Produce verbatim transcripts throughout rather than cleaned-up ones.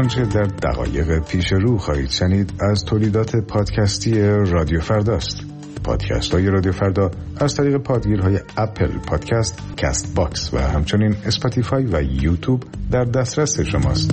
آنچه در دقایق پیش رو خواهید شنید از تولیدات پادکستی رادیو فرداست. پادکست های رادیو فردا از طریق پادگیرهای اپل پادکست، کست باکس و همچنین اسپاتیفای و یوتیوب در دسترس شماست.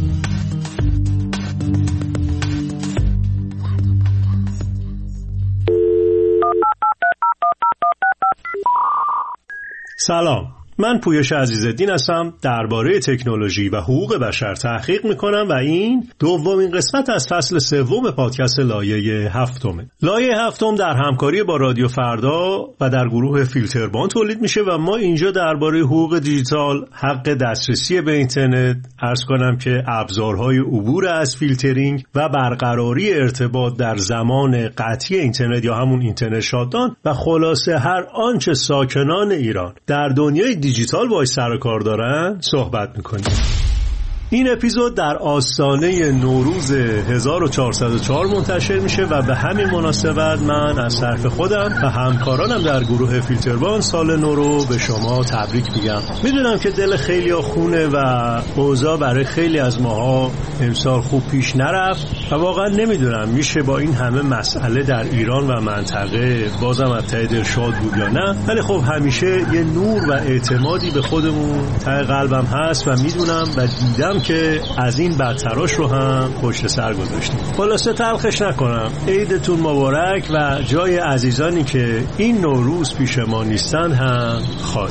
سلام، من پویش عزیزالدین هستم. درباره تکنولوژی و حقوق بشر تحقیق میکنم و این دومین قسمت از فصل سوم پادکست لایه هفتمه. لایه هفتم در همکاری با رادیو فردا و در گروه فیلتربان تولید میشه و ما اینجا درباره حقوق دیجیتال، حق دسترسی به اینترنت، عرض کنم که ابزارهای عبور از فیلترینگ و برقراری ارتباط در زمان قطعی اینترنت یا همون اینترنت شاتدان و خلاصه هر آنچه ساکنان ایران در دنیای دیجیتال باید سر و کار دارن صحبت میکنیم. این اپیزود در آستانه نوروز هزار و چهارصد و چهار منتشر میشه و به همین مناسبت من از طرف خودم و همکارانم در گروه فیلتربان سال نو رو به شما تبریک میگم. میدونم که دل خیلی ها خونه و اوضاع برای خیلی از ماها امسال خوب پیش نرفت و واقعا نمیدونم میشه با این همه مسئله در ایران و منطقه بازم از ته دل شاد بود یا نه، ولی خب همیشه یه نور و اعتمادی به خودمون ته قلبم هست و میدونم و دیدم که از این بدتراش رو هم پشت سر گذاشتیم. خلاصه تلخش نکنم، عیدتون مبارک و جای عزیزانی که این نوروز پیش ما نیستن هم خالی.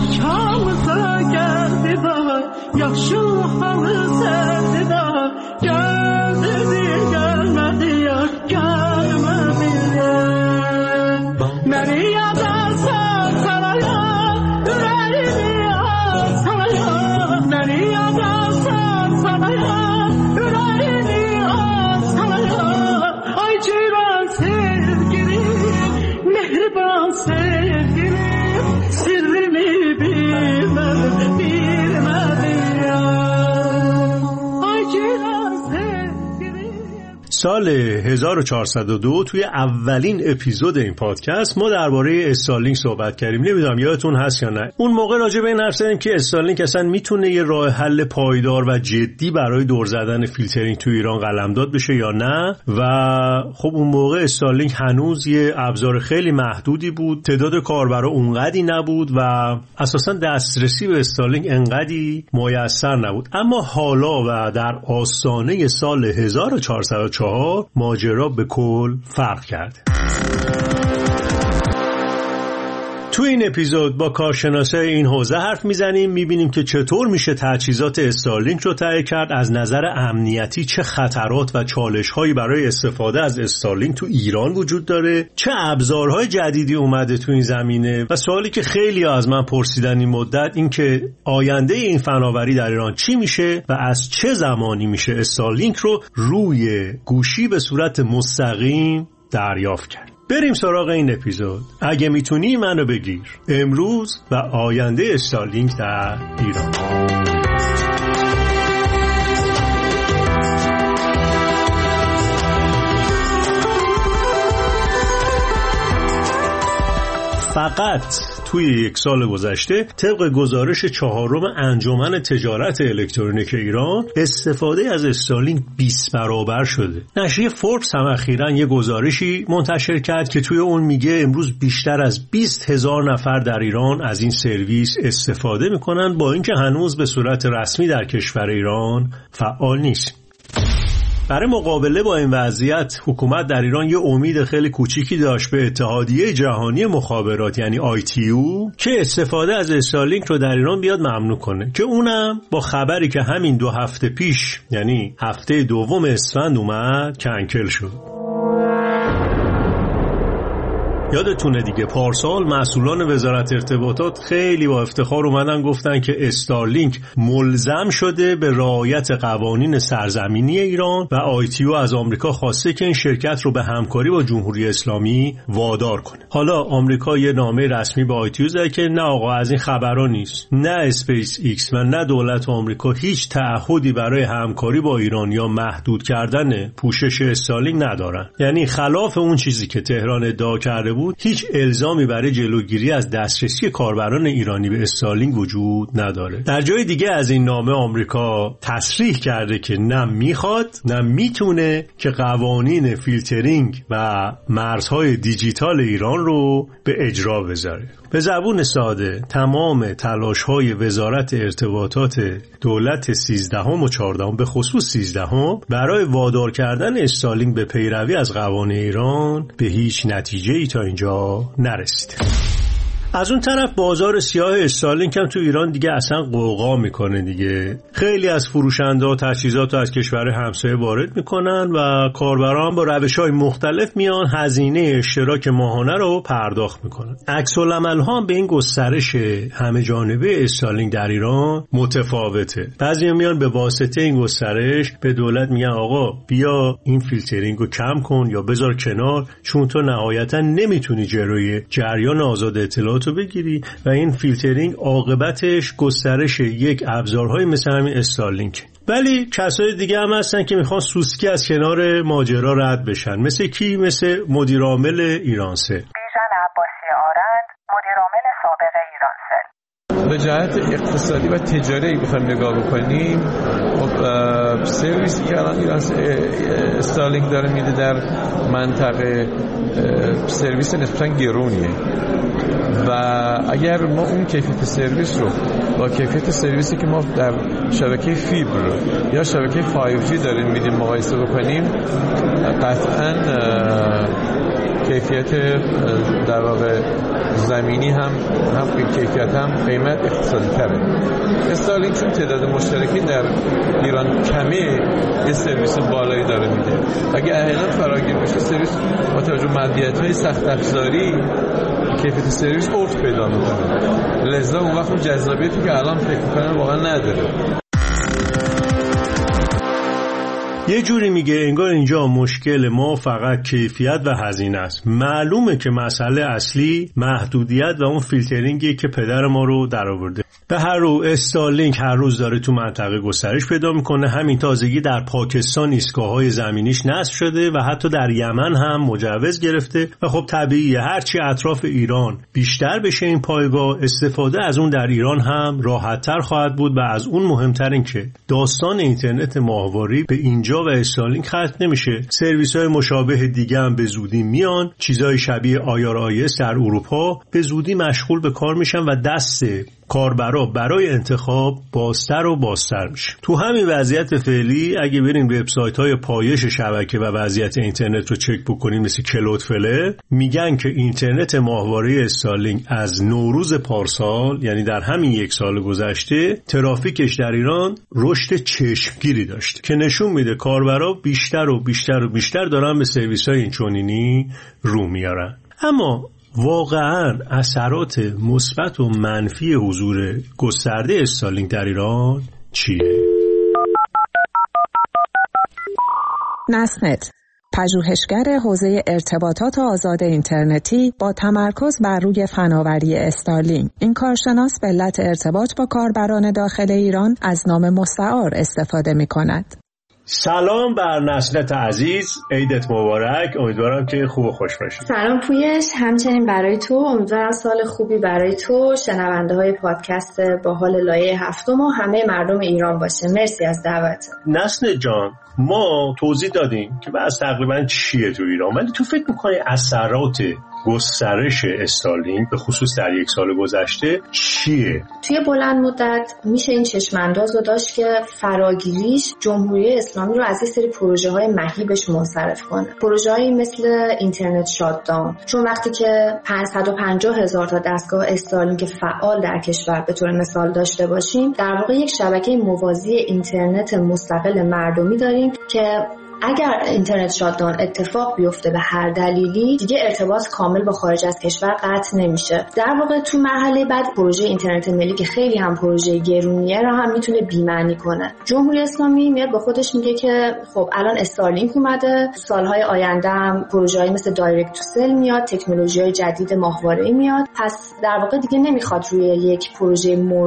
سال هزار و چهارصد و دو توی اولین اپیزود این پادکست ما درباره استارلینک صحبت کردیم. نمیدونم یادتون هست یا نه. اون موقع راجع به این حرف زدیم که استارلینک اصلا میتونه یه راه حل پایدار و جدی برای دور زدن فیلترینگ تو ایران قلمداد بشه یا نه. و خب اون موقع استارلینک هنوز یه ابزار خیلی محدودی بود، تعداد کاربرا اونقدی نبود و اساسا دسترسی به استارلینک انقدی میسر نبود. اما حالا و در آستانه سال هزار و چهارصد و چهار ماجرا به کل فرق کرده. تو این اپیزود با کارشناسای این حوزه حرف میزنیم، میبینیم که چطور میشه تجهیزات استارلینک رو تهیه کرد، از نظر امنیتی چه خطرات و چالش‌هایی برای استفاده از استارلینک تو ایران وجود داره، چه ابزارهای جدیدی اومده تو این زمینه و سوالی که خیلی از من پرسیدن این مدت این که آینده این فناوری در ایران چی میشه و از چه زمانی میشه استارلینک رو روی گوشی به صورت مستقیم دریافت کرد. بریم سراغ این اپیزود. اگه میتونی منو بگیر، امروز و آینده استارلینک در ایران. فقط توی یک سال گذشته طبق گزارش چهارم انجمن تجارت الکترونیک ایران استفاده از استارلینک بیست برابر شده. نشریه فوربس هم اخیراً یه گزارشی منتشر کرد که توی اون میگه امروز بیشتر از بیست هزار نفر در ایران از این سرویس استفاده میکنن، با اینکه هنوز به صورت رسمی در کشور ایران فعال نیست. برای مقابله با این وضعیت حکومت در ایران یه امید خیلی کوچیکی داشت به اتحادیه جهانی مخابرات یعنی آی تی یو که استفاده از استارلینک رو در ایران بیاد ممنوع کنه، که اونم با خبری که همین دو هفته پیش یعنی هفته دوم اسفند اومد کنکل شد. یادتونه دیگه پارسال مسئولان وزارت ارتباطات خیلی با افتخار اومدن گفتن که استارلینک ملزم شده به رعایت قوانین سرزمینی ایران و آی تی یو از آمریکا خواسته که این شرکت رو به همکاری با جمهوری اسلامی وادار کنه. حالا آمریکا یه نامه رسمی به آی تی یو زده که نه آقا از این خبرا نیست. نه اسپیس ایکس و نه دولت آمریکا هیچ تعهدی برای همکاری با ایران یا محدود کردن پوشش استارلینک ندارن. یعنی خلاف اون چیزی که تهران ادعا کرده بود، هیچ الزامی برای جلوگیری از دسترسی کاربران ایرانی به استارلینک وجود نداره. در جای دیگه از این نامه آمریکا تصریح کرده که نه میخواد نه میتونه که قوانین فیلترینگ و مرزهای دیجیتال ایران رو به اجرا بذاره. به زبون ساده تمام تلاش‌های وزارت ارتباطات دولت سیزدهم و چهاردهم به خصوص سیزدهم برای وادار کردن استارلینک به پیروی از قوانین ایران به هیچ نتیجه‌ای تا اینجا نرسید. از اون طرف بازار سیاه استارلینک هم تو ایران دیگه اصلا قوقا میکنه دیگه. خیلی از فروشنده تجهیزات رو از کشور همسایه وارد میکنن و کاربران با روش‌های مختلف میان هزینه اشتراک ماهانه رو پرداخت میکنن. عکس العمل ها به این گسترش همه جانبه استارلینک در ایران متفاوته. بعضیا میان به واسطه این گسترش به دولت میگن آقا بیا این فیلترینگ رو کم کن یا بذار کنار، چون تو نهایتا نمیتونی جلوی جریان آزاد اطلاعات تو بگیری و این فیلترینگ عاقبتش گسترش یک ابزارهای مثل همین استارلینک. ولی کسای دیگه هم هستن که میخوان سوسکی از کنار ماجرا رد بشن. مثل کی؟ مثل مدیر عامل ایرانسل. بیژن عباسی آرند، مدیر عامل سابق ایرانسل. به جهت اقتصادی و تجاری بخوایم نگاه بکنیم، خب سرویسی که الان ایران استارلینک داره میده در منطقه سرویس نسبتاً گرونیه و اگر ما اون کیفیت سرویس رو با کیفیت سرویسی که ما در شبکه فیبر یا شبکه فایو جی داریم میدیم مقایسه بکنیم، قطعاً کیفیت در واقع زمینی هم هم کیفیت هم قیمت اقتصادی تره. استارلینک چون تعداد مشترکی در ایران کمه، یه سرویس بالایی داره میده. اگه احیانا فراگیر بشه سرویس با توجه مدیریت‌های سخت افزاری کیفیت سرویس افت پیدا میکنه، لذا اون وقت جذابیتی که الان فکر میکنن واقعا نداره. یه جوری میگه انگار اینجا مشکل ما فقط کیفیت و هزینه است. معلومه که مسئله اصلی محدودیت و اون فیلترینگی که پدر ما رو درآورده. به هر رو استارلینک هر روز داره تو منطقه گسترش پیدا میکنه. همین تازگی در پاکستان ایستگاه‌های زمینیش نصب شده و حتی در یمن هم مجوز گرفته و خب طبیعیه هرچی اطراف ایران بیشتر بشه این پایگاه، استفاده از اون در ایران هم راحت‌تر خواهد بود. و از اون مهمتر این که داستان اینترنت ماهواره به اینجا و استارلینک ختم نمیشه. سرویس‌های مشابه دیگه هم به زودی میان. چیزای شبیه آیار آیس در اروپا به زودی مشغول به کار میشن و دست کاربرا برای انتخاب بازتر و بازتر میشه. تو همین وضعیت فعلی اگه برین وبسایت‌های پایش شبکه و وضعیت اینترنت رو چک بکنین مثل کلودفلر، میگن که اینترنت ماهواره استارلینک از نوروز پارسال، یعنی در همین یک سال گذشته، ترافیکش در ایران رشد چشمگیری داشته که نشون میده کاربرا بیشتر و بیشتر و بیشتر دارن به سرویس‌های اینچنینی رو میارن. اما واقعاً اثرات مثبت و منفی حضور گسترده استارلینک در ایران چیه؟ نسنت، پژوهشگر حوزه ارتباطات آزاد اینترنتی با تمرکز بر روی فناوری استارلینک، این کارشناس به علت ارتباط با کاربران داخل ایران از نام مستعار استفاده می‌کند. سلام بر نسنت عزیز، عیدت مبارک. امیدوارم که خوب و خوش باشی. سلام پویش، همچنین برای تو. امیدوارم سال خوبی برای تو، شنونده های پادکست با حال لایه هفتم و همه مردم ایران باشه. مرسی از دعوت. نسنت جان، ما توضیح دادیم که بس تقریبا چیه تو ایران، ولی تو فکر میکنی اثرات گسترش استارلینک به خصوص در یک سال گذشته چیه؟ توی بلند مدت میشه این چشمانداز رو داشت که فراگیریش جمهوری اسلامی رو از یه سری پروژه های مهیبش منصرف کنه. پروژه هایی مثل اینترنت شاتداون، چون وقتی که پانصد و پنجاه هزار تا دستگاه استارلینک فعال در کشور به طور مثال داشته باشیم، در واقع یک شبکه موازی اینترنت مستقل مردمی داریم که اگر اینترنت شاتداون اتفاق بیفته به هر دلیلی، دیگه ارتباط کامل با خارج از کشور قطع نمیشه. در واقع تو مرحله بعد پروژه اینترنت ملی که خیلی هم پروژه گرونیه رو هم میتونه بی‌معنی کنه. جمهوری اسلامی میاد با خودش میگه که خب الان استارلینک اومده، سالهای آینده هم پروژه‌ای مثل دایرکت تو سل میاد، تکنولوژی‌های جدید ماهواره‌ای میاد، پس در واقع دیگه نمیخواد روی یک پروژه مورد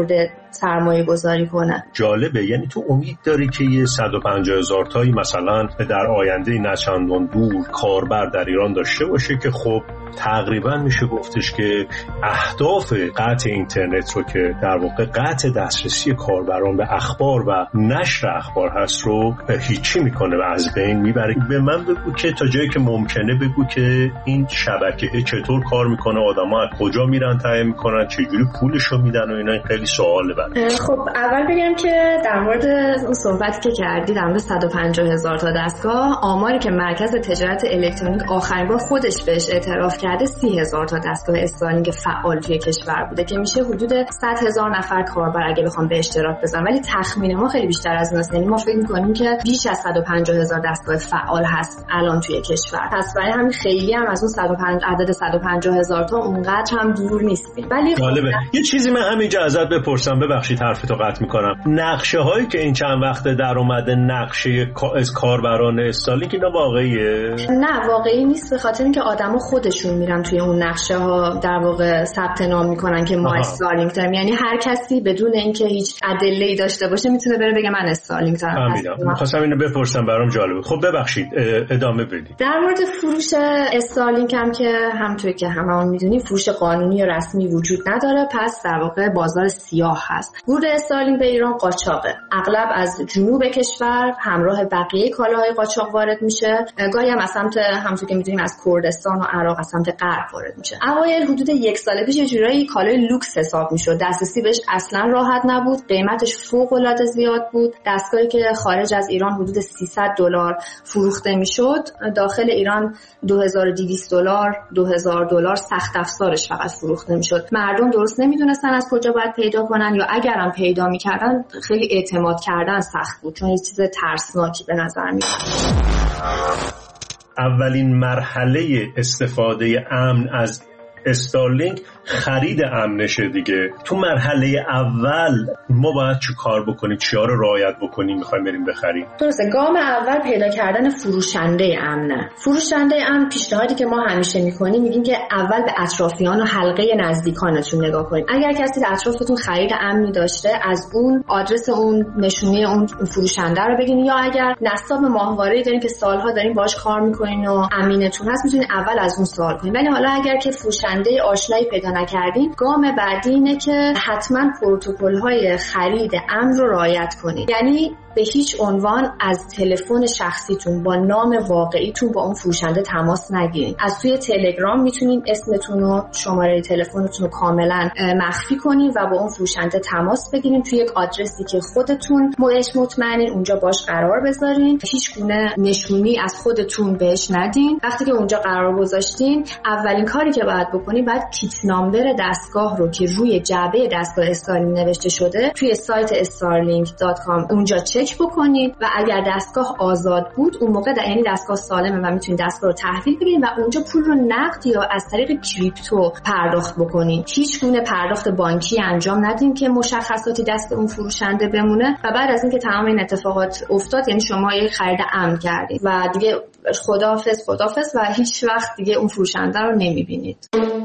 سرمایه گذاری کنه. جالبه، یعنی تو امید داری که یه صد و پنجاه هزار تایی مثلا در آینده نچندان دور کاربر در ایران داشته باشه که خب تقریبا میشه گفتش که اهداف قطع اینترنت رو که در واقع قطع دسترسی کاربران به اخبار و نشر اخبار هست رو هیچی میکنه و از بین میبره. به من بگو که تا جایی که ممکنه بگو که این شبکه چطور کار میکنه، آدما از کجا میرن تهیه میکنن، چجوری پولشو میدن و اینا. خیلی سواله برام. خب اول بگم که در مورد اون صحبتی که کردی در مورد صد و پنجاه هزار تا دستگاه، آماری که مرکز تجارت الکترونیک آخرین بار خودش بهش اعتراف کرده سی هزار تا دستگاه استارلینک فعال توی کشور بوده که میشه حدود صد هزار نفر کاربر اگه بخوام به اشتراک بزنن، ولی تخمین ما خیلی بیشتر از ایناست. یعنی ما فکر می‌کنیم که بیش از صد و پنجاه هزار دستگاه فعال هست الان توی کشور. پس برای همین خیلی هم از اون صد و پنجاه عدد صد و پنجاه هزار تا اونقدر هم دور نیستیم. ولی جالبه. یه چیزی من همینجا ازت بپرسم، ببخشید حرفتو قطع می‌کنم. نقشه هایی که این چند وقته در اومده، نقشه از کاربران استارلینک، اینا واقعیه؟ نه واقعی نیست، به خاطر اینکه آدما خودشون میرن توی اون نقشه ها در واقع ثبت نام میکنن که ما استارلینک داریم. یعنی هر کسی بدون اینکه هیچ ادله‌ای داشته باشه میتونه بره بگه من استارلینک دارم. می‌خواستم اینو بپرسم، برام جالبه. خب ببخشید ادامه بدید. در مورد فروش استارلینک هم که همونطوری که هممون میدونیم فروش قانونی یا رسمی وجود نداره، پس در واقع بازار سیاه هست. ورود استارلینک به ایران قاچاقه. اغلب از جنوب کشور همراه بقیه کالاهای قاچاق وارد میشه. گاهی هم از سمت همونطور که میدونیم از کردستان و عراق از سمت غرب وارد میشه. اوایل حدود یک سال پیش یه جورایی کالای لوکس حساب میشد. دسترسی بهش اصلا راحت نبود. قیمتش فوق العاده زیاد بود. دستگاهی که خارج از ایران حدود سیصد دلار فروخته میشد، داخل ایران دو هزار و دویست دلار، دو هزار دلار سخت افزارش فقط فروخته میشد. مردم درست نمیدونستن از کجا باید پیدا کنن، یا اگرم پیدا میکردن خیلی اعتماد کردن سخت بود، چون یه چیز ترسناکی به نظر میاد. اولین مرحله استفاده امن از استارلینک خرید امنشه دیگه. تو مرحله اول ما باید چی کار بکنیم، چیا رو رعایت بکنیم میخوایم بریم بخریم؟ درسته، گام اول پیدا کردن فروشنده امنه. فروشنده امن پیشنهادی که ما همیشه میکنیم میگیم که اول به اطرافیان و حلقه نزدیکانتون نگاه کنید. اگر کسی در اطرافتون خرید امنی داشته، از اون آدرس اون نشونه اون فروشنده رو بگین، یا اگر نصاب ماهواره‌ای دارین که سالها دارین باهاش کار میکنین و امینتون هست، میتونین اول از اون سوال کنین. ولی حالا اگر که فروشنده آشنایی پیدا نکردین، گام بعدی اینه که حتما پروتکل‌های خرید امن رو رعایت کنید. یعنی به هیچ عنوان از تلفن شخصیتون با نام واقعیتون با اون فروشنده تماس نگیرید. از توی تلگرام میتونین اسمتون و شماره تلفنتون رو کاملا مخفی کنین و با اون فروشنده تماس بگیرین. توی یک آدرسی که خودتون بهش مطمئنین اونجا باش قرار بذارین. هیچ گونه نشونی از خودتون بهش ندین. وقتی که اونجا قرار گذاشتین، اولین کاری که باید بکنین، باید کیت نامبر دستگاه رو که روی جعبه دستگاه استارلینک نوشته شده توی سایت استارلینک دات کام اونجا چک بکنید و اگر دستگاه آزاد بود اون موقع در یعنی دستگاه سالمه و میتونید دستگاه رو تحویل بگیرید و اونجا پول رو نقد یا از طریق کریپتو پرداخت بکنید. هیچ گونه پرداخت بانکی انجام ندین که مشخصاتی دست اون فروشنده بمونه. و بعد از اینکه تمام این اتفاقات افتاد، یعنی شما یک خرید امن کردید و دیگه خداحافظ خداحافظ و هیچ وقت دیگه اون فروشنده رو نمیبینید.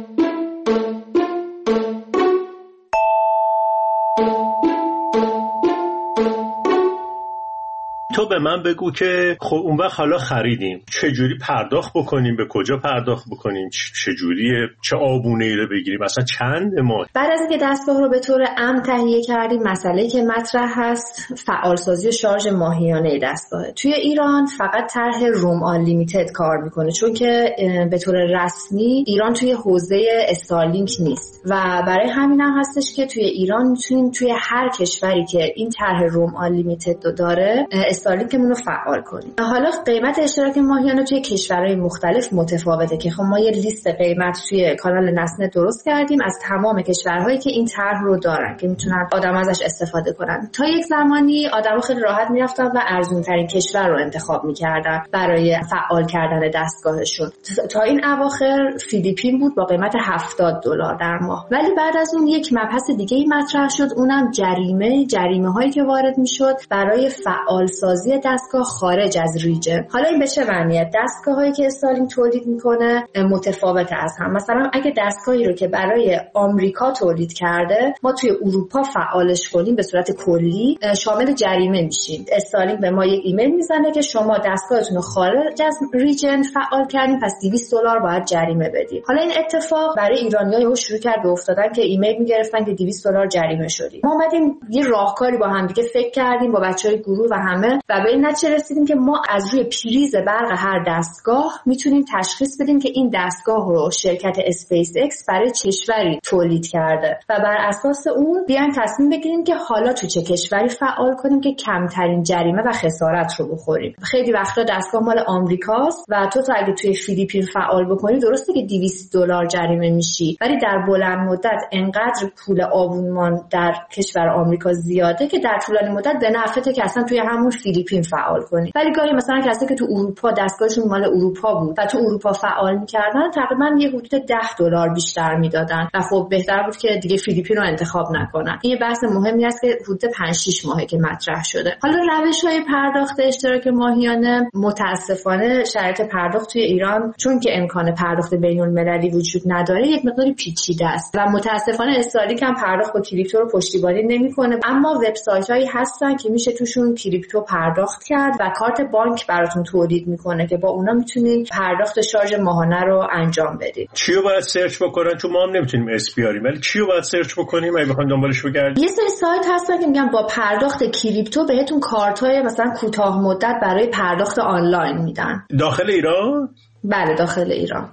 تو به من بگو که خب اون وقت حالا خریدیم، چجوری پرداخت بکنیم، به کجا پرداخت بکنیم، چجوریه، چه آبونه‌ای رو بگیریم، اصلا چند ماه؟ بعد از اینکه دستگاه رو به طور امن تهیه کردیم، مسئله‌ای که مطرح هست فعالسازی و شارژ ماهیانه دستگاه. توی ایران فقط طرح روم آن لیمیتد کار میکنه، چون که به طور رسمی ایران توی حوزه استارلینک نیست و برای همین هم هستش که توی ایران میتونیم توی هر کشوری که این طرح روم آن لیمیتد داره استارلینکمون رو فعال کنیم. حالا قیمت اشتراک ماهیانه توی کشورهای مختلف متفاوته که خب ما یه لیست قیمت توی کانال نسنت درست کردیم از تمام کشورهایی که این طرح رو دارن که میتونن آدم ازش استفاده کنن. تا یک زمانی آدم‌ها خیلی راحت میرفتن و ارزون ترین کشور رو انتخاب میکردن برای فعال کردن دستگاهشون. تا این اواخر فیلیپین بود با قیمت هفتاد دلار در ماه. ولی بعد از اون یک مبحث دیگه ای مطرح شد، اونم جریمه جریمه هایی که وارد میشد برای فعال سازی سازی دستگاه خارج از ریجن. حالا این به چه معنیه؟ دستگاهایی که استارلینک تولید میکنه متفاوت از هم. مثلا اگه دستگاهی رو که برای آمریکا تولید کرده ما توی اروپا فعالش کنیم به صورت کلی شامل جریمه میشیم. استارلینک به ما یک ایمیل میزنه که شما دستگاهتون رو خارج از ریجن فعال کردین، پس دویست دلار باید جریمه بدید. حالا این اتفاق برای ایرانی‌ها شروع کرد به افتادن که ایمیل میگرفتن که دویست دلار جریمه شدید. ما اومدیم یه راهکاری با هم دیگه فکر کردیم با بچهای گروه و همه و به این نتیجه رسیدیم که ما از روی پریز برق هر دستگاه میتونیم تشخیص بدیم که این دستگاه رو شرکت اسپیس اکس برای کشوری تولید کرده و بر اساس اون بیایم تصمیم بگیریم که حالا تو چه کشوری فعال کنیم که کمترین جریمه و خسارت رو بخوریم. خیلی وقتا دستگاه مال آمریکاست و تو تا اگه توی فیلیپین فعال بکنی درسته که دویست دلار جریمه میشی، ولی در بلند مدت انقدر پول آبونمان در کشور آمریکا زیاده که در طولانی مدت به نفعته که اصلا توی همون فیلیپین فعال کنی. ولی گاهی مثلا کسی که تو اروپا دستگاهشون مال اروپا بود و تو اروپا فعال می‌کردن تقریبا یه حدود ده دلار بیشتر میدادن و خب بهتر بود که دیگه فیلیپین رو انتخاب نکنن. این بحث مهمی است که حدود پنج شش ماهه که مطرح شده. حالا روش‌های پرداخت اشتراک ماهیانه متاسفانه شرایط پرداخت توی ایران چون که امکان پرداخت بین‌المللی وجود نداره یک مقداری پیچیده است و متاسفانه استارلینک هم پرداخت با کریپتو رو پشتیبانی نمی‌کنه، اما وبسایت‌هایی هستن که میشه توشون کریپتو پرداخت کرد و کارت بانک براتون تولید میکنه که با اونا میتونید پرداخت شارژ ماهانه رو انجام بدید. چیو باید سرچ بکنن؟ چون ما هم نمیتونیم اس بیاریم، ولی چیو باید سرچ بکنیم اگه بخوایم دنبالش بگردیم؟ یه سری سایت هستن که میگن با پرداخت کریپتو بهتون کارت‌های مثلا کوتاه مدت برای پرداخت آنلاین میدن. داخل ایران؟ بله داخل ایران.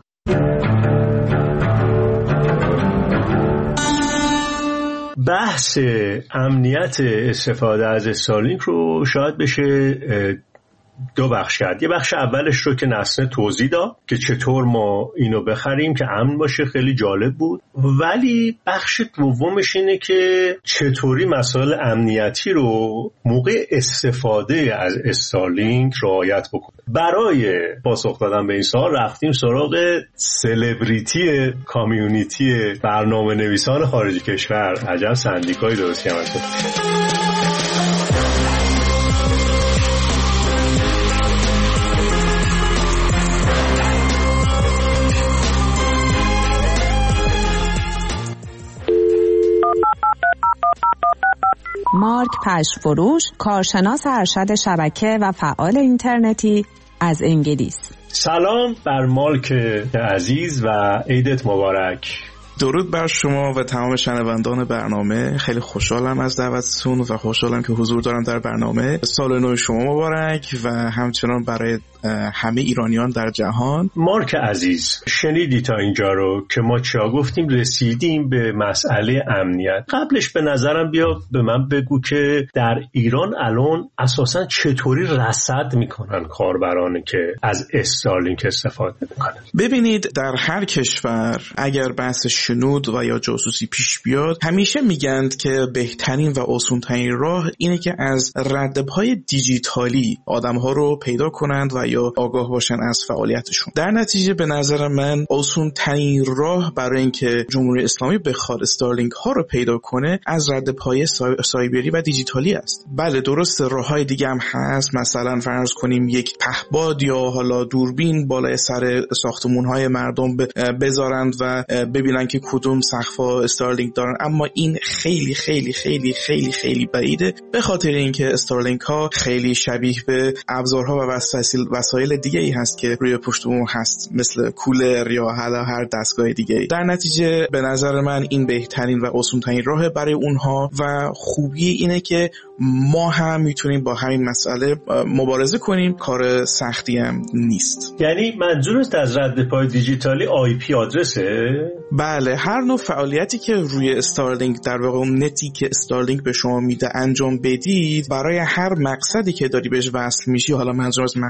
بحث امنیت استفاده از استارلینک رو شاید بشه دو بخش کرد. یه بخش اولش رو که نسنه توضیح داد که چطور ما اینو بخریم که امن باشه، خیلی جالب بود. ولی بخش دومش اینه که چطوری مسائل امنیتی رو موقع استفاده از استارلینک رعایت بکنه. برای پاسخ دادن به این سوال رفتیم سراغ سلبریتی کامیونیتی برنامه نویسان خارج کشور. عجب سندیکایی درست کردن. مارک پشفروش، کارشناس ارشد شبکه و فعال اینترنتی از انگلیس. سلام بر مارک عزیز و عیدت مبارک. درود بر شما و تمام شنوندان برنامه. خیلی خوشحالم از دعوتتون و خوشحالم که حضور دارم در برنامه. سال نو شما مبارک و همچنان برای همه ایرانیان در جهان. مارک عزیز، شنیدی تا اینجا رو که ما چیا گفتیم؟ رسیدیم به مسئله امنیت. قبلش به نظرم بیا به من بگو که در ایران الان اساساً چطوری رصد میکنن کاربرانی که از استارلینک استفاده میکنن؟ ببینید، در هر کشور اگر بحث شنود و یا جاسوسی پیش بیاد همیشه میگند که بهترین و آسان‌ترین راه اینه که از ردپای دیجیتالی آدم‌ها رو پیدا کنند و یا آگاه باشن از فعالیتشون. در نتیجه به نظر من آسان‌ترین راه برای اینکه جمهوری اسلامی بخواد استارلینک ها رو پیدا کنه از ردپای سایبری و دیجیتالی است. بله درست، راه‌های دیگه هم هست. مثلا فرض کنیم یک پهپاد یا حالا دوربین بالای سر ساختمان‌های مردم بذارند و ببینن که کدوم سقف‌ها استارلینک دارن، اما این خیلی خیلی خیلی خیلی خیلی بعیده، به خاطر اینکه استارلینک ها خیلی شبیه به ابزارها و وسایل وسایل دیگه ای هست که روی پشت بوم هست، مثل کولر یا حالا هر دستگاه دیگه ای. در نتیجه به نظر من این بهترین و آسان‌ترین راه برای اونها و خوبی اینه که ما هم میتونیم با همین مسئله مبارزه کنیم. کار سختی هم نیست. یعنی منظورت از ردپای دیجیتالی آی پی آدرسه؟ بله، هر نوع فعالیتی که روی استارلینک در واقع اون نتی که استارلینک به شما میده انجام بدید، برای هر مقصدی که داری بهش وصل میشی، حالا منظور از مقصد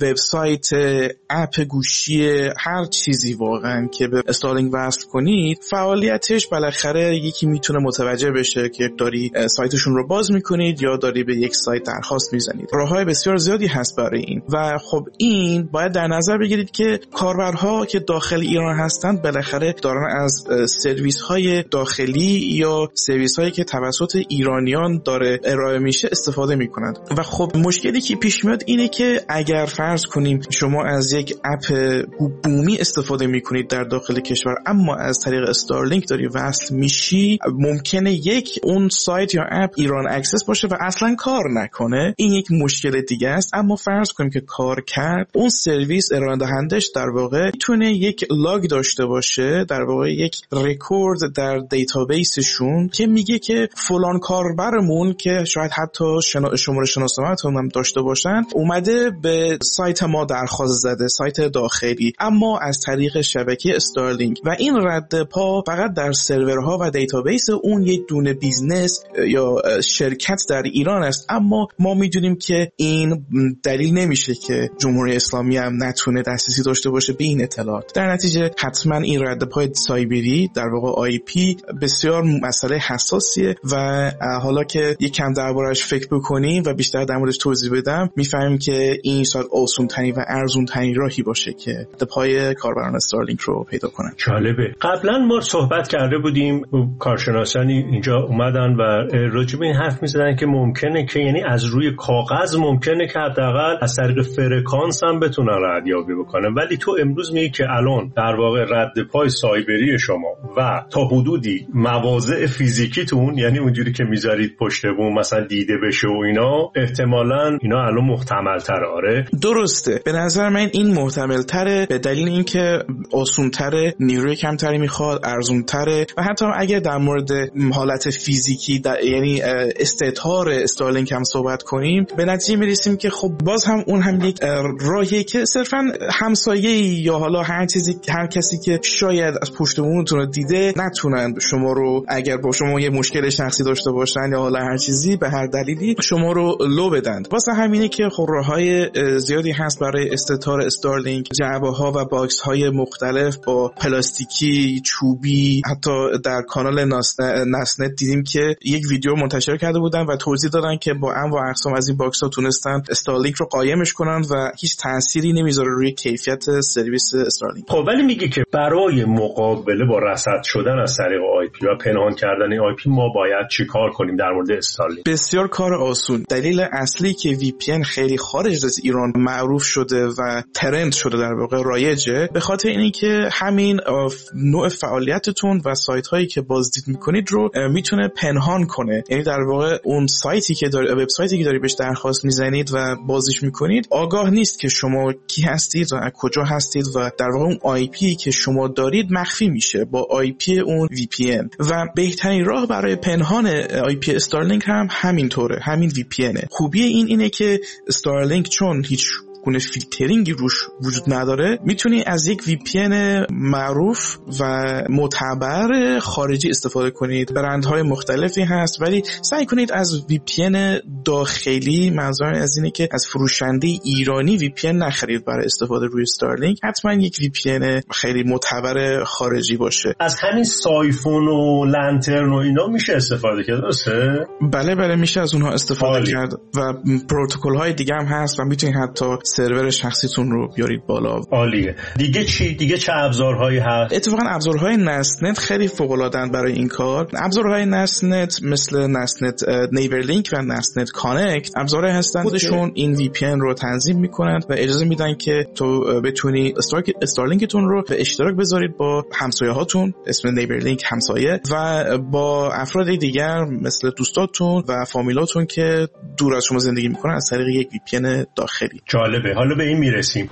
وبسایت، اپ گوشی، هر چیزی واقعا که به استارلینک وصل کنید، فعالیتش بالاخره یکی میتونه متوجه بشه که داری سایتشون رو باز میکنید یا داری به یک سایت درخواست میزنید. راههای بسیار زیادی هست برای این و خب این باید در نظر بگیرید که کاربرها که داخل ایران هستند بالاخره دارن از سرویس های داخلی یا سرویس هایی که توسط ایرانیان داره ارائه میشه استفاده میکنند و خب مشکلی که پیش میاد اینه که اگر فرض کنیم شما از یک اپ بومی استفاده میکنید در داخل کشور اما از طریق استارلینک داری وصل میشی، ممکنه یک اون سایت یا اپ ایران اکسس باشه و اصلا کار نکنه. این یک مشکل دیگه است. اما فرض کنیم که کار کرد، اون سرویس ارائه دهندش در واقع میتونه یک لاگ داشته باشه، در واقع یک رکورد در دیتابیسشون که میگه که فلان کاربرمون که شاید حتی شنا... شماره شناسنامه‌تون هم داشته باشن اومده به سایت ما درخواست زده، سایت داخلی، اما از طریق شبکه استارلینک و این رد پا فقط در سرورها و دیتابیس اون یک دونه بیزنس یا شرکت در ایران است. اما ما میدونیم که این دلیل نمیشه که جمهوری اسلامی هم نتونه دسترسی داشته باشه به این اطلاعات. در نتیجه حتما این رد پای سایبری در واقع آی پی بسیار مسئله حساسیه و حالا که یکم دربارش فکر بکنیم و بیشتر در موردش توضیح بدم میفهمیم که این شاید آسان‌ترین و ارزان‌ترین راهی باشه که رد پای کاربران استارلینک رو پیدا کنن. جالبه. قبلا ما صحبت کرده بودیم، کارشناسانی اینجا اومدن و راجع به این حرف می‌زدن که ممکنه که یعنی از روی کاغذ ممکنه که حداقل از طریق فرکانس هم بتونن ردیابی بکنن، ولی تو امروز میگی که الان در واقع رد پای سایبری شما و تا حدودی مواضع فیزیکیتون، یعنی اونجوری که میذارید پشت بوم مثلا دیده بشه و اینا، احتمالاً اینا الان محتمل تره. آره درسته. به نظر من این محتمل تره به دلیل اینکه آسون تره، نیروی کمتری میخواد، ارزون تره و حتی اگر در مورد حالت فیزیکی در یعنی استعطار استارلینک هم صحبت کنیم به نتیجه میرسیم که خب باز هم اون هم یک راهیه که صرفا همسایه یا حالا هر چیزی هر کسی که شاید از پشت بومتون رو دیده نتونن شما رو، اگر با شما یه مشکل شخصی داشته باشن یا حالا هر چیزی به هر دلیلی شما رو لو بدن. واسه همینه که خب راههای زیادی هست برای استعطار استارلینک، جعبه ها و باکس های مختلف با پلاستیکی، چوبی. حتی در کانال نسنت دیدیم که یک ویدیو منتشر کرده بودن و توضیح دادن که با انواع اقسام از این باکس ها تونستن استارلینک رو قایمش کنن و هیچ تأثیری نمیذاره روی کیفیت سرویس استارلینک. خب ولی میگه که برای مقابله با رصد شدن از طریق آی پی و پنهان کردن آی پی ما باید چی کار کنیم در مورد استارلینک؟ بسیار کار آسون. دلیل اصلی که وی پی ان خیلی خارج از ایران معروف شده و ترند شده، در واقع رایجه، به خاطر اینی که همین نوع فعالیتتون و سایت هایی که بازدید میکنید رو میتونه پنهان کنه. یعنی در واقع اون سایتی که داری، وبسایتی که داری بهش درخواست میزنید و بازش میکنید آگاه نیست که شما کی هستید و از کجا هستید و در واقع اون آی پی که شما دارید مخفی میشه با آی پی اون وی پی ان و بهترین راه برای پنهان آی پی استارلینک هم همینطوره، همین وی پی انه. خوبی این اینه که استارلینک چون هیچ گونه فیلترینگی روش وجود نداره میتونی از یک وی پی ان معروف و معتبر خارجی استفاده کنید. برندهای مختلفی هست ولی سعی کنید از وی پی ان داخلی، منظورم از اینه که از فروشنده ایرانی وی پی ان نخرید برای استفاده روی استارلینک. حتما یک وی پی ان خیلی معتبر خارجی باشه. از همین سایفون و لنترن و اینا میشه استفاده کرد، درسته؟ بله بله میشه از اونها استفاده آلی. کرد و پروتکل های دیگه هم هست و میتونید حتی سرور شخصیتون رو بیارید بالا. عالیه. دیگه چی؟ دیگه چه ابزارهایی هست؟ اتفاقا ابزارهای نسنت خیلی فوق العاده‌اند برای این کار. ابزارهای نسنت مثل نسنت نیورلینک و نسنت کانکت ابزارهایی هستن خودشون این وی پی ان رو تنظیم میکنن و اجازه میدن که تو بتونی استارلینکتون رو به اشتراک بذارید با همسایه هاتون، اسم نیورلینک همسایه، و با افراد دیگر مثل دوستاتون و فامیلاتون که دور از شما زندگی میکنن از طریق یک وی پی ان داخلی. جالبه. حالا به این میرسیم.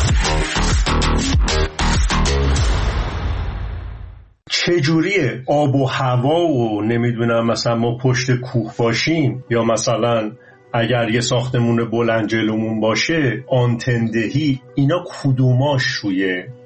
چجوریه آب و هوا و نمیدونم مثلا ما پشت کوه باشیم یا مثلا اگر یه ساختمون بلند جلومون باشه آنتندهی، اینا کدوماش روی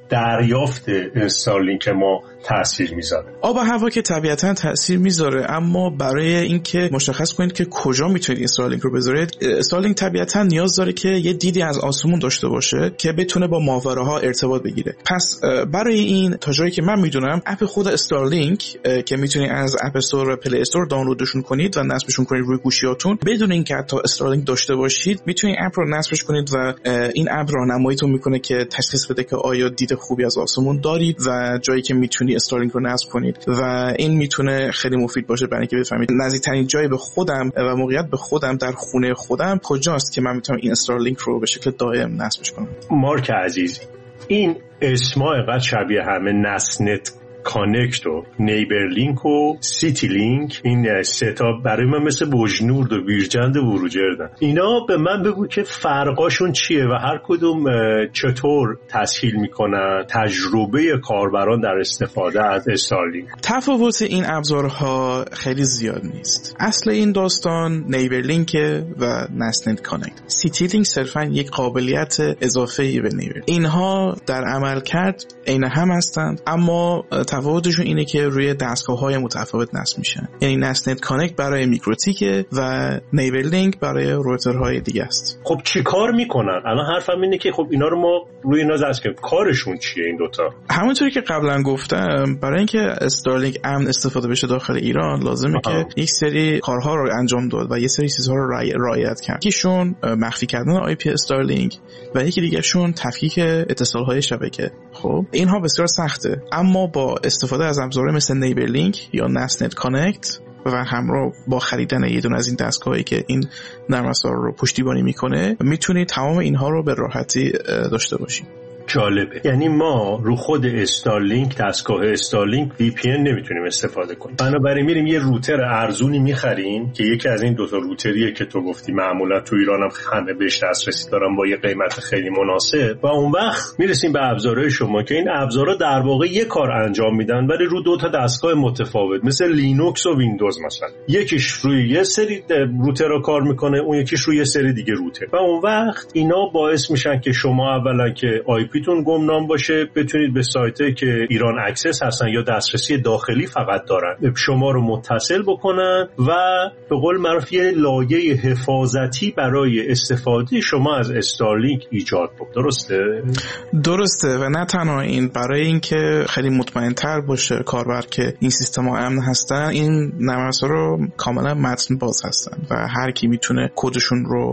دریافت استارلینک ما تاثیر میذاره؟ آب و هوا که طبیعتاً تاثیر میذاره، اما برای اینکه مشخص کنید که کجا میتونید استارلینک رو بذارید، استارلینک طبیعتاً نیاز داره که یه دیدی از آسمون داشته باشه که بتونه با ماورا ها ارتباط بگیره. پس برای این تا جایی که من میدونم اپ خود استارلینک که میتونید از اپ استور و پلی استور دانلودشون کنید و نصبشون کنید روی گوشیاتون بدون اینکه حتی استارلینک داشته باشید، میتونید اپ رو نصبش کنید و این اپ راهنماییتون میکنه که تشخیص بده که آیا دید خوبی از آسمون دارید و جایی که میتونید استارلینک رو نصب کنید و این میتونه خیلی مفید باشه برای اینکه بفهمید نزدیکترین جای به خودم و موقعیت به خودم در خونه خودم کجاست که من میتونم این استارلینک رو به شکل دائم نصبش کنم. مارک عزیز، این اسما اینقدر شبیه همه، نسنت کانکت و نیبرلینک و سیتی لینک، این سه تا برای من مثل بوجنورد و بیرجند و بروجردن. اینا به من بگو که فرقاشون چیه و هر کدوم چطور تسهیل میکنن تجربه کاربران در استفاده از استارلینک؟ تفاوت این ابزارها خیلی زیاد نیست. اصل این داستان نیبرلینک و نسنت کانکت. سیتی لینک صرفا یک قابلیت اضافه‌ای به نیبرلینک. اینها در عمل کرد عین هم هستند، اما تفاوتشون اینه که روی دستگاه‌های متفاوت نصب میشن. یعنی نسنت کانکت برای میکروتیکه و نیبرلینک برای روترهای دیگه است. خب چی کار میکنن؟ الان حرفم اینه که خب اینا رو ما روی اینا دست کنیم، کارشون چیه این دوتا؟ همونطوری که قبلا گفتم، برای اینکه استارلینک امن استفاده بشه داخل ایران لازمه آه. که یک سری کارها رو انجام داد و یه سری چیزها رو رعایت کرد. یکیشون مخفی کردن آی پی استارلینک و یکی دیگه‌شون تفکیک اتصال‌های شبکه. خب اینها بسیار سخته، اما با استفاده از ابزار مثل نیبرلینک یا نسنت کانکت و همراه با خریدن یه دونه از این دستگاهی که این نرم افزار رو پشتیبانی میکنه میتونید تمام اینها رو به راحتی داشته باشید. جالبه. یعنی ما رو خود استارلینک، دستگاه استارلینک وی پی ان نمیتونیم استفاده کنیم. بنابراین میریم یه روتر ارزونی میخریم که یکی از این دوتا روتریه که تو گفتی معمولا تو ایران هم همه بهش دسترسی دارن با یه قیمت خیلی مناسب، و اون وقت میرسیم به ابزارهای شما که این ابزارها در واقع یه کار انجام میدن ولی رو دو تا دستگاه متفاوت، مثل لینوکس و ویندوز مثلا. یکیش روی یه سری روترها کار میکنه، اون یکیش روی یه سری دیگه روتر، و اون وقت اینا باعث میشن که شما اولا که آی پی تون گمنام باشه، بتونید به سایتی که ایران اکسس هستن یا دسترسی داخلی فقط دارن شما رو متصل بکنن و به قول معروف یه لایه حفاظتی برای استفاده شما از استارلینک ایجاد بکنه. درسته؟ درسته. و نه تنها این، برای اینکه خیلی مطمئن‌تر باشه کاربر که این سیستم‌ها امن هستن، این نرم افزار رو کاملا متن باز هستن و هر کی میتونه کدشون رو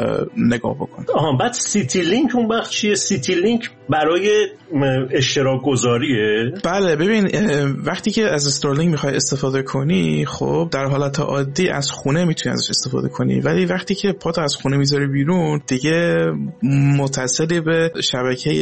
نگاه بکنه. آها، بعد سیتی لینک اون وقت چیه؟ سیتی لینک برای اشتراک گذاریه؟ بله، ببین وقتی که از استارلینک میخوای استفاده کنی، خب در حالت عادی از خونه میتونی ازش استفاده کنی، ولی وقتی که پات از خونه میذاری بیرون دیگه متصلی به شبکه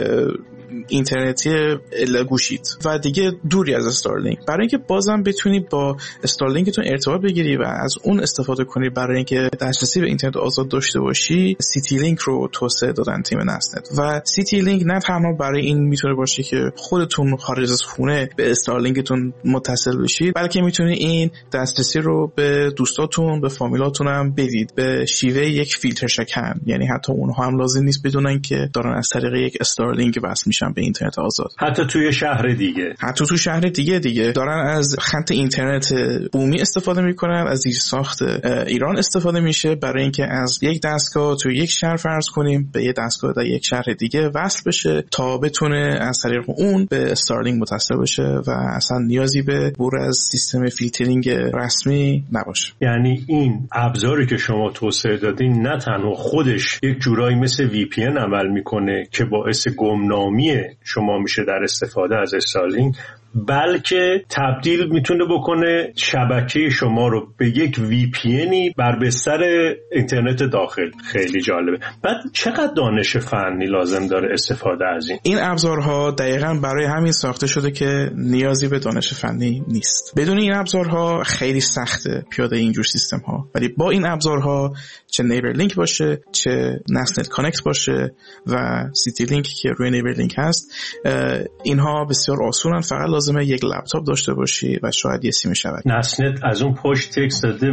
اینترنتی گوشیت و دیگه دوری از استارلینک. برای اینکه بازم بتونی با استارلینکتون ارتباط بگیری و از اون استفاده کنی برای اینکه دسترسی به اینترنت آزاد داشته باشی، سیتی لینک رو توسعه دادن تیم نسنت. و سیتی لینک نه تنها برای این میتونه باشه که خودتون خارج از خونه به استارلینکتون متصل بشید، بلکه میتونه این دسترسی رو به دوستاتون، به فامیلاتون هم بدید به شیوه یک فیلتر شکن. یعنی حتی اونها هم لازم نیست بدونن که دارن از طریق یک استارلینک وصل میشن به اینترنت آزاد. حتی توی شهر دیگه حتی تو شهر دیگه دیگه دارن از خط اینترنت بومی استفاده میکنن، از زیرساخت ایران استفاده میشه برای اینکه از یک دستگاه تو یک شهر فرض کنیم به یک دستگاه در یک شهر دیگه وصل بشه تا بتونه از طریق اون به استارلینک متصل بشه و اصلا نیازی به عبور از سیستم فیلترینگ رسمی نباشه. یعنی این ابزاری که شما توسعه دادین نه تنها خودش یک جورایی مثل وی پی ان عمل میکنه که باعث گمنامی شما میشه در استفاده از استارلینک، بلکه تبدیل میتونه بکنه شبکه شما رو به یک وی پی انی بر بستر اینترنت داخل. خیلی جالبه. بعد چقدر دانش فنی لازم داره استفاده از این؟ این ابزارها دقیقاً برای همین ساخته شده که نیازی به دانش فنی نیست. بدون این ابزارها خیلی سخته پیاده اینجور سیستم ها، ولی با این ابزارها چه نیبرلینک باشه، چه نسنت کانکت باشه و سیتی لینک که روی نیبرلینک هست، اینها بسیار آسونن. فقط لازمه یک لپتاپ داشته باشی و شاید یه سیم شبکه. نسنت از اون پشت تکست داده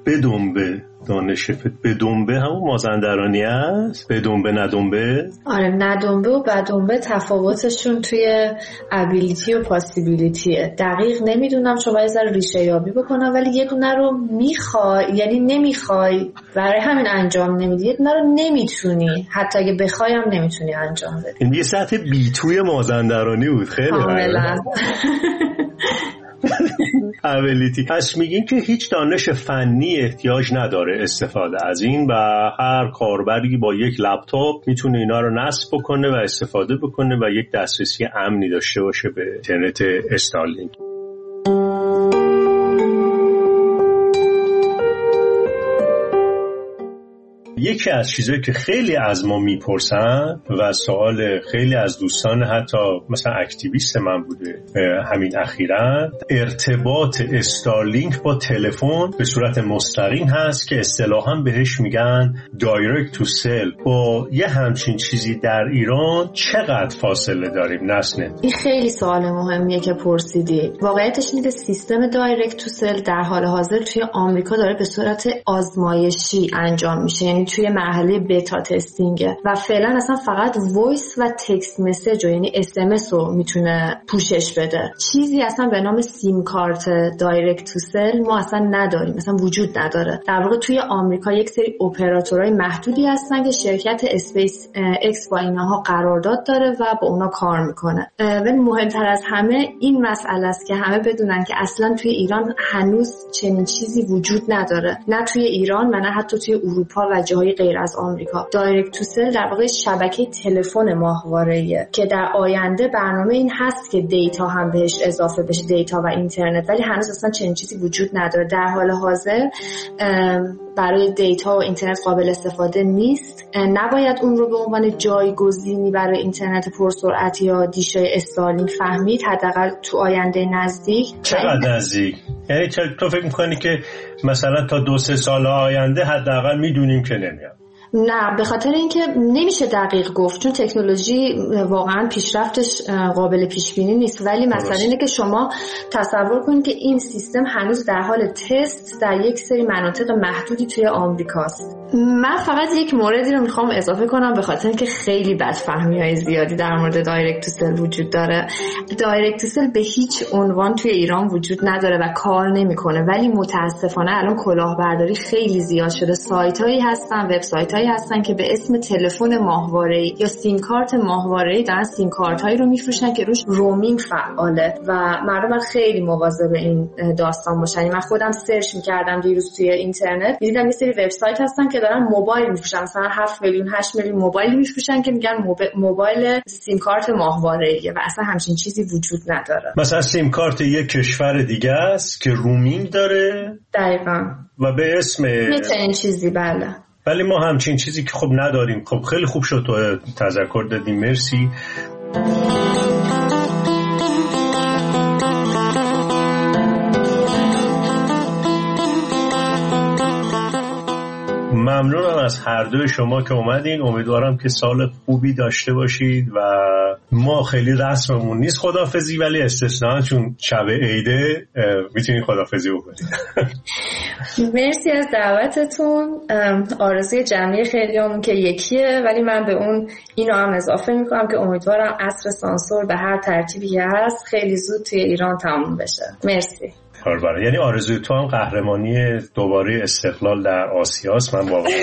بدنبه دانش بدنبه همون مازندرانی است؟ بدنبه ندنبه؟ آره ندنبه و بدنبه تفاوتشون توی ابیلیتی و پاسیبیلیتیه. دقیق نمیدونم، شما یه ذره ریشه یابی بکنم، ولی یه دونه رو میخوای یعنی نمیخوای برای همین انجام نمیدی، یه دونه رو نمیتونی حتی اگه بخوای هم نمیتونی انجام بدی. این یه سطح بی توی مازندرانی بود. خیلی کاملا ابیلیتی. پس میگین که هیچ دانش فنی احتیاج نداره استفاده از این و هر کاربری با یک لپتاپ میتونه اینا رو نصب بکنه و استفاده بکنه و یک دسترسی امنی داشته باشه به اینترنت استارلینک. یکی از چیزایی که خیلی از ما میپرسن و سوال خیلی از دوستان حتی مثلا اکتیویست من بوده همین اخیراً، ارتباط استارلینک با تلفن به صورت مستقیم هست که اصطلاحاً بهش میگن دایرکت تو سل. با یه همچین چیزی در ایران چقدر فاصله داریم نسنت؟ این خیلی سوال مهمیه که پرسیدی. واقعیتش اینه سیستم دایرکت تو سل در حال حاضر توی آمریکا داره به صورت آزمایشی انجام میشه، یعنی توی مرحله بتا تستینگه و فعلا اصلا فقط وایس و تکست مسیج یعنی اس ام اس رو میتونه پوشش بده. چیزی اصلا به نام سیم کارت دایرکت تو سل ما اصلا نداریم، اصلا وجود نداره. در واقع توی آمریکا یک سری اپراتورهای محدودی هستن که شرکت اسپیس اکس با اینها قرارداد داره و با اونا کار میکنه. ولی مهمتر از همه این مسئله است که همه بدونن که اصلا توی ایران هنوز چنین چیزی وجود نداره، نه توی ایران و نه حتی توی اروپا و جاهای غیر از آمریکا. دایرکت تو سل در واقع شبکه تلفن ماهواره‌ایه که در آینده برنامه این هست که دیتا هم بهش اضافه بشه، دیتا و اینترنت، ولی هنوز اصلا چنین چیزی وجود نداره. در حال حاضر برای دیتا و اینترنت قابل استفاده نیست. نباید اون رو به عنوان جایگزینی برای اینترنت پرسرعت یا دیشای استارلینک فهمید، حداقل تو آینده نزدیک. چقدر نزدیک؟ یعنی تو فکر می‌کنی که مثلا تا دو سه سال آینده حداقل میدونیم که نمیاد؟ نه، به خاطر اینکه نمیشه دقیق گفت، چون تکنولوژی واقعا پیشرفتش قابل پیش بینی نیست. ولی مسئله اینه که شما تصور کنید که این سیستم هنوز در حال تست در یک سری مناطق محدودی توی آمریکاست. من فقط یک موردی رو میخوام اضافه کنم، به خاطر اینکه خیلی بدفهمی‌های زیادی در مورد دایرکت تو سل وجود داره. دایرکت تو سل به هیچ عنوان توی ایران وجود نداره و کار نمیکنه، ولی متاسفانه الان کلاهبرداری خیلی زیاد شده. سایت‌هایی هستن، وبسایت‌هایی هستن که به اسم تلفن ماهواره‌ای یا سیم کارت ماهواره‌ای دارن سیم کارت‌هایی رو میفروشن که روش رومینگ فعاله و مردم خیلی مواظب این داستان باشن. من خودم سرچ می‌کردم دیروز توی اینترنت، دیدم یه سری وبسایت هستن که دارن موبایل می‌فروشن، مثلا هفت میلیون هشت میلیون موبایل می‌فروشن که میگن موبایل سیم کارت ماهواره‌ای و اصلا همچین چیزی وجود نداره. مثلا سیم کارت یک کشور دیگه است که رومینگ داره دقیقاً و به اسم این چیزی. بله، ولی ما همچین چیزی که خب نداریم. خب خیلی خوب شد تو تذکر دادیم، مرسی. ممنونم از هر دوی شما که اومدین. امیدوارم که سال خوبی داشته باشید و ما خیلی رسممون نیست خداحافظی، ولی استثناء چون شب عیده میتونید خداحافظی بکنید. مرسی از دعوتتون. آرزوی جمعی خیلی همون که یکیه، ولی من به اون اینو هم اضافه میکنم که امیدوارم عصر سانسور به هر ترتیبی که هست خیلی زود توی ایران تموم بشه. مرسی. کاربره. یعنی آرزوی تو هم قهرمانی دوباره استقلال در آسیاست. من واقعا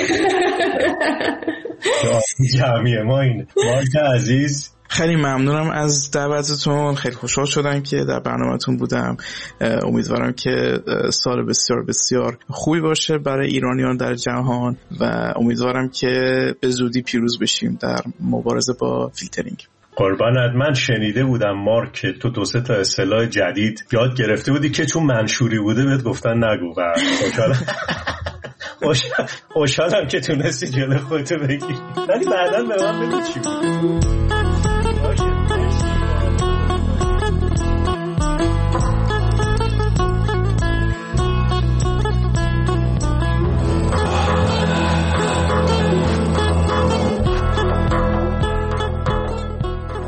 جمعی ما این مارک عزیز خیلی ممنونم از دعوتتون، خیلی خوشحال شدم که در برنامه‌تون بودم. امیدوارم که سال بسیار بسیار خوبی باشه برای ایرانیان در جهان و امیدوارم که به زودی پیروز بشیم در مبارزه با فیلترینگ. قربانت. من شنیده بودم مارک تو دو سه تا اصطلاح جدید یاد گرفته بودی که چون منشوری بوده بهت گفتن نگو و خوشحالم خوشحالم که تونستی جلو خودتو بگیری، ولی بعداً به من بگو چی بود. خب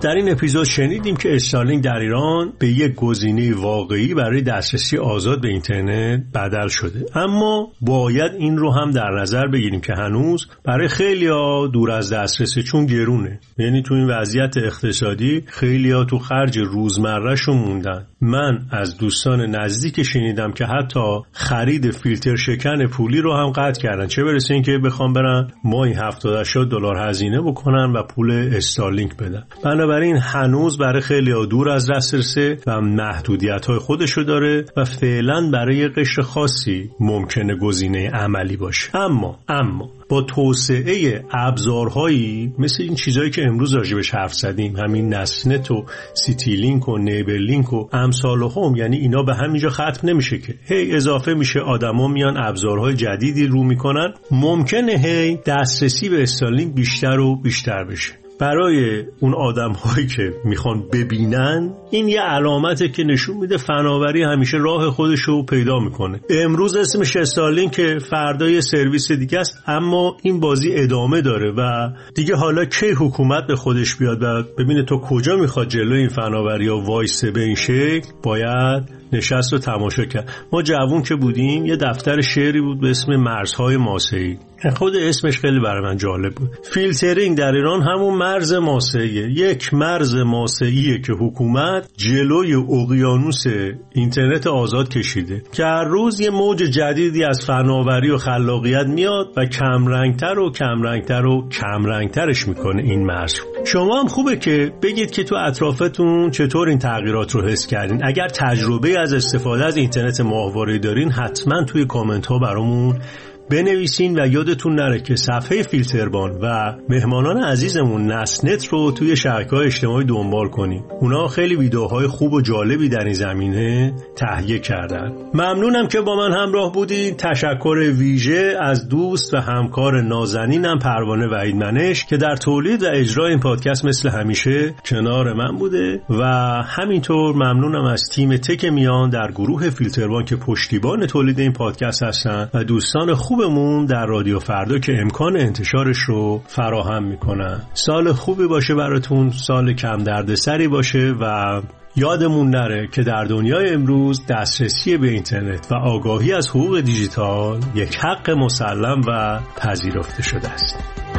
در این اپیزود شنیدیم که استارلینک در ایران به یک گزینه واقعی برای دسترسی آزاد به اینترنت بدل شده، اما باید این رو هم در نظر بگیریم که هنوز برای خیلی‌ها دور از دسترسه، چون گرونه. یعنی تو این وضعیت اقتصادی خیلی‌ها تو خرج روزمره‌شون موندن. من از دوستان نزدیک شنیدم که حتی خرید فیلتر شکن پولی رو هم قطع کردن، چه برسه این که بخوام برن ماهی هفتاد هشتاد دلار هزینه بکنن و پول استارلینک بدن. بنابراین هنوز برای خیلی‌ها دور از دسترسه و محدودیت‌های خودشو داره و فعلا برای قشر خاصی ممکنه گزینه عملی باشه. اما اما با توسعه ابزارهایی مثل این چیزایی که امروز راجبش حرف زدیم، همین نسنت و سیتی لینک و نیبر لینک و امثال هم، یعنی اینا به همینجا ختم نمیشه که هی اضافه میشه، آدما میان ابزارهای جدیدی رو میکنن، ممکنه هی دسترسی به استارلینک بیشتر و بیشتر بشه. برای اون آدم هایی که میخوان ببینن این یه علامته که نشون میده فناوری همیشه راه خودش رو پیدا میکنه. امروز اسمش استارلینک، فردا یه سرویس دیگه است، اما این بازی ادامه داره و دیگه حالا کی حکومت به خودش بیاد و ببینه تو کجا میخواد جلوی این فناوری ها وایسه به این شکل، باید نشست و تماشا کرد. ما جوون که بودیم یه دفتر شعری بود به اسم مرزهای ماسه‌ای، خود اسمش خیلی برای من جالب بود. فیلترینگ در ایران همون مرز ماسه‌ایه، یک مرز ماسه‌ایه که حکومت جلوی اقیانوس اینترنت آزاد کشیده که هر روز یه موج جدیدی از فناوری و خلاقیت میاد و کم رنگتر و کم رنگتر و کم رنگترش میکنه این مرز. شما هم خوبه که بگید که تو اطرافتون چطور این تغییرات رو حس کردین. اگر تجربه از استفاده از اینترنت ماهواره‌ای دارین حتما توی کامنت ها برامون بنویسین و یادتون نره که صفحه فیلتربان و مهمانان عزیزمون نسنت رو توی شبکه‌های اجتماعی دنبال کنین. اونا خیلی ویدیوهای خوب و جالبی در این زمینه تهیه کردن. ممنونم که با من همراه بودین. تشکر ویژه از دوست و همکار نازنینم پروانه وحیدمنش که در تولید و اجرای این پادکست مثل همیشه کنار من بوده و همینطور ممنونم از تیم تک میان در گروه فیلتربان که پشتیبان تولید این پادکست هستن و دوستان خوب خوبمون در رادیو فردا که امکان انتشارش رو فراهم میکنن. سال خوبی باشه براتون، سال کم دردسری باشه و یادمون نره که در دنیای امروز دسترسی به اینترنت و آگاهی از حقوق دیجیتال یک حق مسلم و پذیرفته شده است.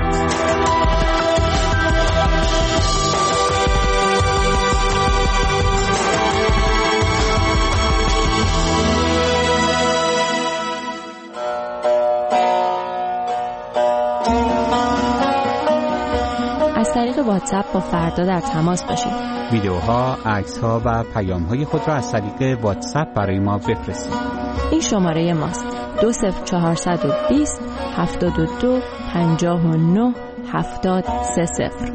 از طریق واتساپ با فردا در تماس باشید. ویدیوها، عکس‌ها و پیام‌های خود را از طریق واتساپ برای ما بفرستید. این شماره ماست: دو صفر چهارصد و بیست هفتاد و دو پنجاه و نه هفتاد سه صفر.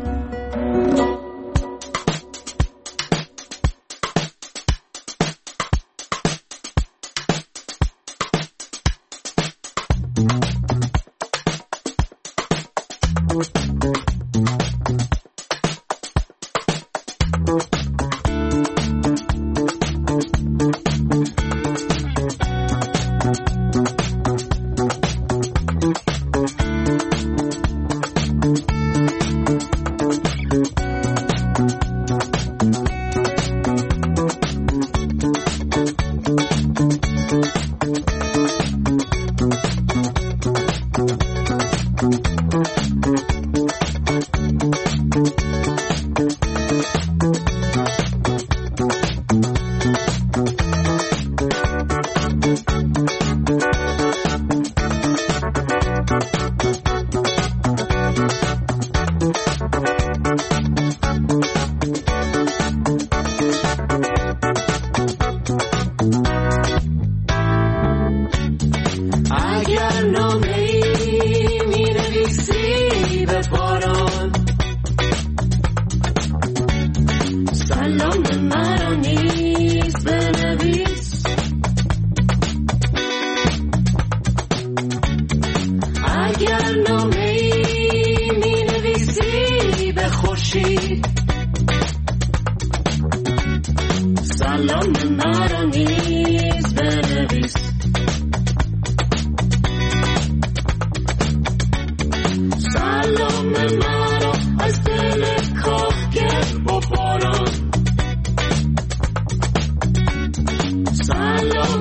سلام مرا از دل کاخ گل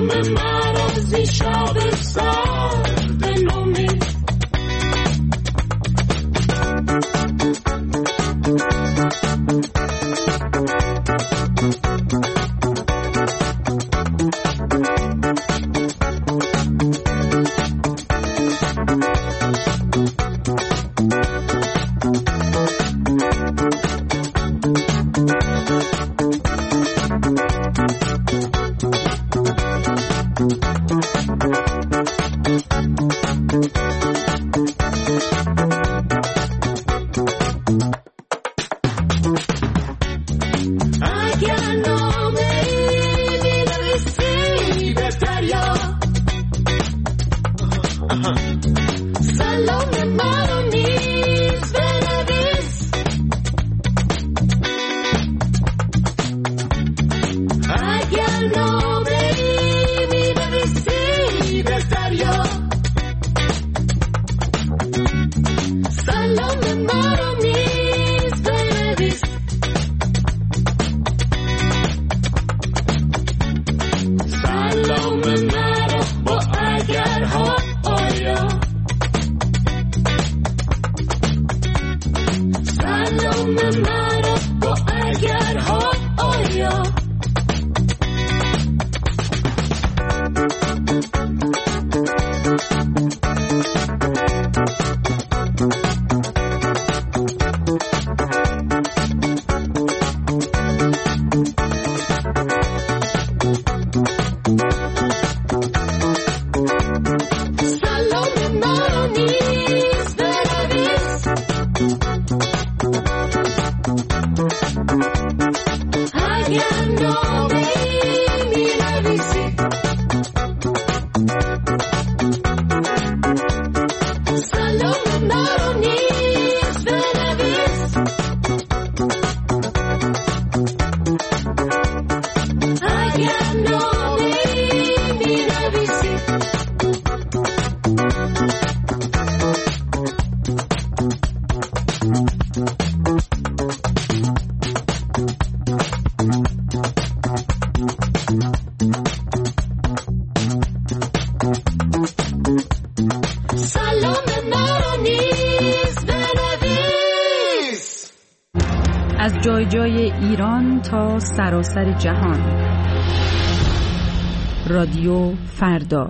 از جای جای ایران تا سراسر جهان. رادیو فردا.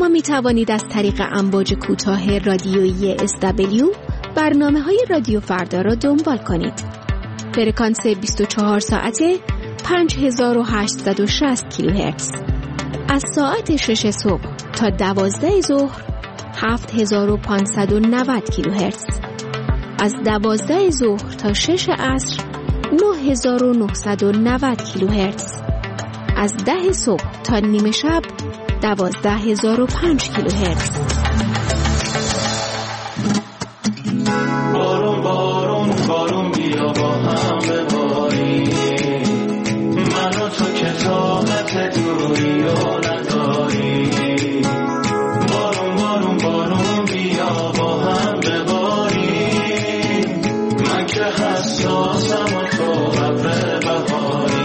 می توانید از طریق امواج کوتاه رادیویی اس دبلیو برنامه های رادیو فردا را دنبال کنید. فرکانس بیست و چهار ساعته پنج هزار و هشتصد و شصت کیلوهرتز. از ساعت شش صبح تا دوازده ظهر هفت هزار و پانصد و نود کیلوهرتز. از دوازده ظهر تا شش عصر نه هزار و نهصد و نود کیلوهرتز. از ده صبح تا نیمه شب دوازده هزار و پنج کیلوهرتز. بارون بارون بارون بیا با هم بباریم، من و تو که طاقت دوری رو نداریم. بارون بارون بارون بیا با هم بباریم، من که حساسم و تو ابر بهاری.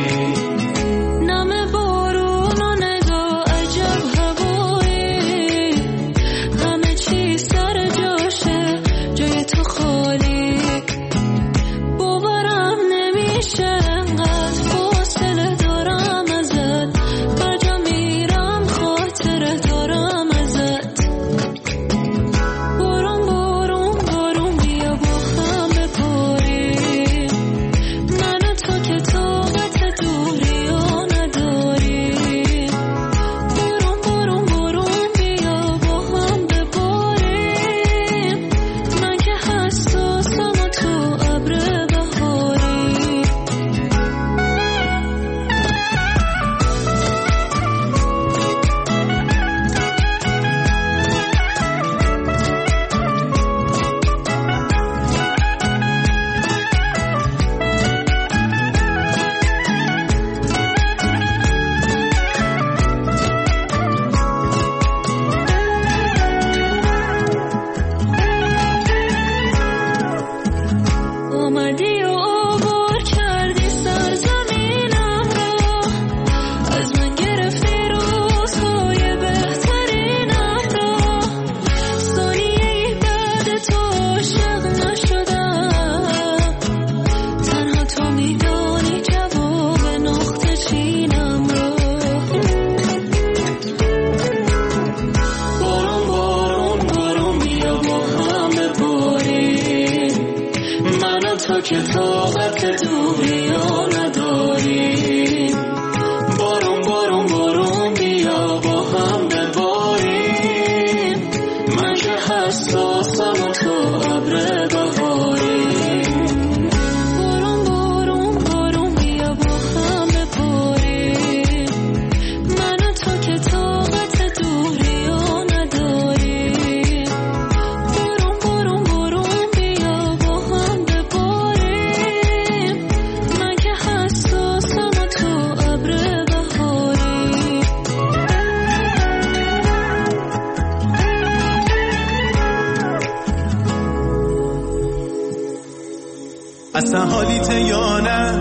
اصلا حالیت یا نه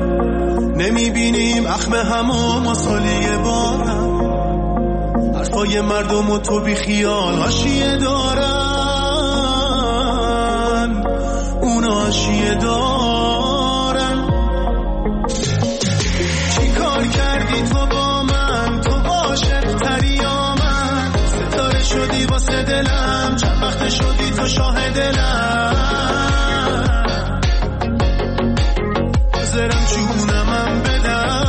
نمیبینیم اخم همو مسئولیه بارم، حرفای مردم و تو بی خیال حاشیه دارن، اونا حاشیه دارن. چی کار کردی تو با من، تو عاشق تری یا من، ستاره شدی واسه دلم، چند وقت شدی تو شاه دلم. حاضرم چونمم بدم،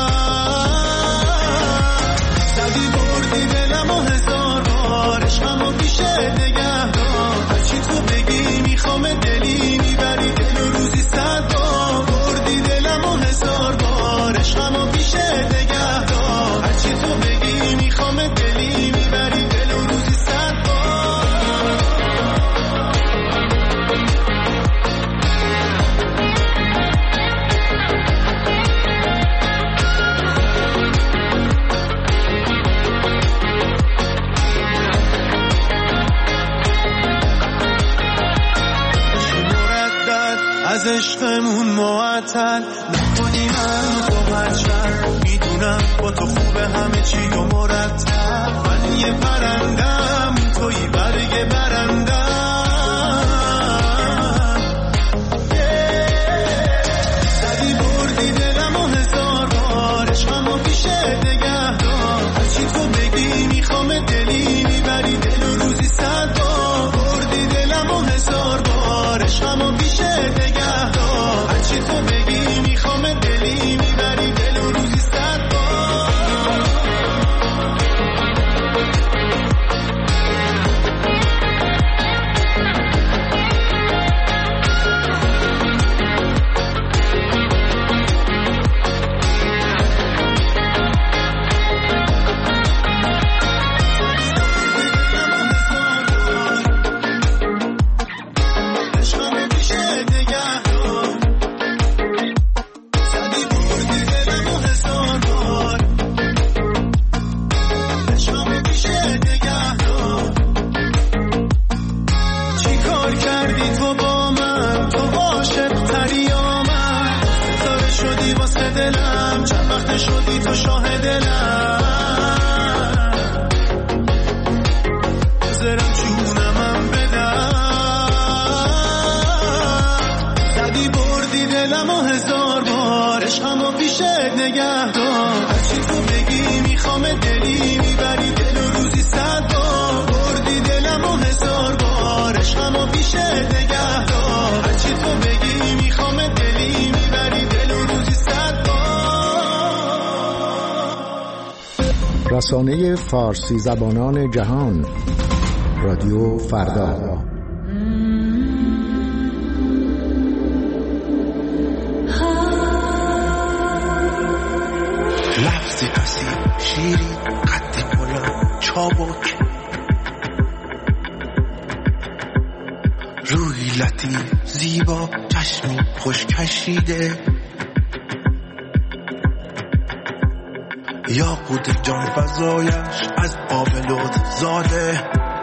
زدی بردی دلم و هزار بار، عشقمو پیشه نگه دار، هرچی تو بگی میخوام دلی میبری دل و روزی صد بار، بردی دلم و هزار بار، عشقمو پیشه نگه دار، هرچی تو بگی میخوام دلی میبری دل و روزی صد بار. از عشقمون معطل نکنی منو تو هرچن، میدونم با تو خوبه همه چی و مرتب، من یه پرندم توی برگ برندم، زدی بردی دلم و هزار بار، عشقمو پیشه نگه دار، هرچی تو بگی میخوام دل چند وقت شدی تو شاه دلم، زرم چونمم بدم، زدی بردی دلم و هزار بار عشقمو پیشت نگه دار، هرچی تو بگی میخوام دلی میبری دل و روزی صد بار، بردی دلم و هزار بار عشقمو پیشت نگه دار، هرچی تو بگی میخوام دلی میبری دل و روزی صد بار. رسانه فارسی زبانان جهان، رادیو فردا. لفظی اصیل شیرین قد بلند چابک، روی لطیف زیبا چشمی خوش کشیده، یاقوت جان فزایش از آب لطف زاده،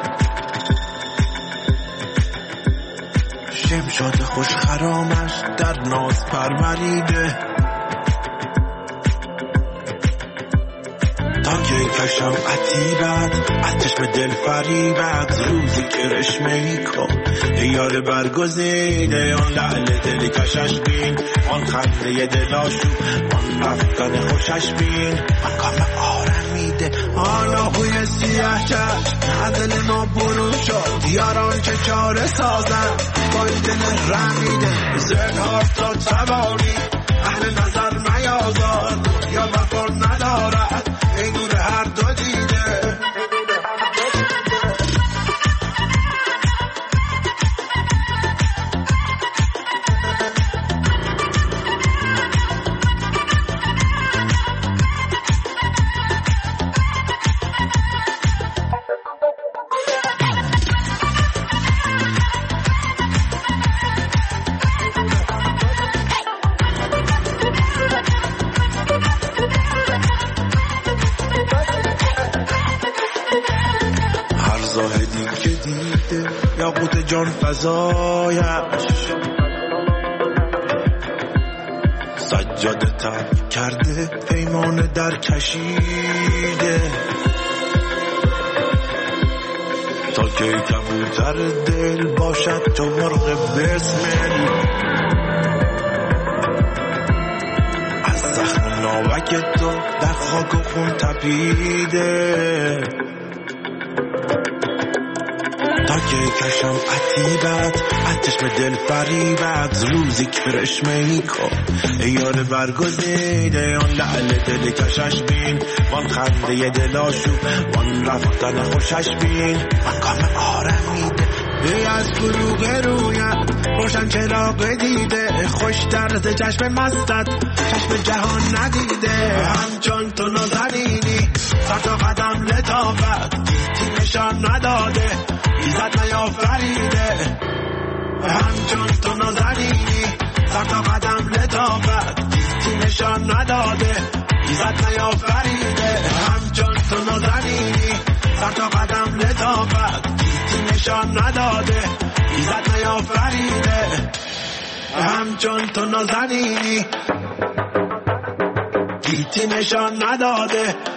شمشاد خوش خرامش در ناز پروریده، تا که کشم عتیبت از چشم دل فریبت، روزی که رشمه ای کن یار برگزیده، آن لعل دل کشش بین، آن خنده دلاشو، آن رفتن خوشش بین، آن کام آرمیده، آن آهوی سیاه چشم از دل ما برون شد، یاران چه چاره سازن با این دل رمیده، زنهار تا توانی اهل نظر میازار، یا وفا ندارد ای نور هر دو دیده. یاقوت جان فزایش سجاده تب کرده، پیمان در کشیده، تا که کبوتر دل باشد چو مرغ بسمل، از زخم ناوک تو در خاک و خون تپیده، تا که کشم عتیبت از چشم دل فریبت، روزی که رشمه ای کن یار برگزیده، آن لعل دل کشش بین، وان خنده دلاشو، وان رفتن خوشش بین، وان کام آرمیده، ای از فروغ رویت روشن چراغ دیده، خوش طرز چشم مستت چشم جهان ندیده، همچون تو نازنینی سر تا قدم لطافت دیتی نشان نداده، ایزد نیافریده، همچون تو نازنینی سر تا قدم لطافت دیتی نشان نداده، ایزد نیافریده، همچون تو نازنینی سر تا قدم لطافت دیتی نشان نداده، ایزد نیافریده، همچون تو نازنینی دیتی نشان نداده،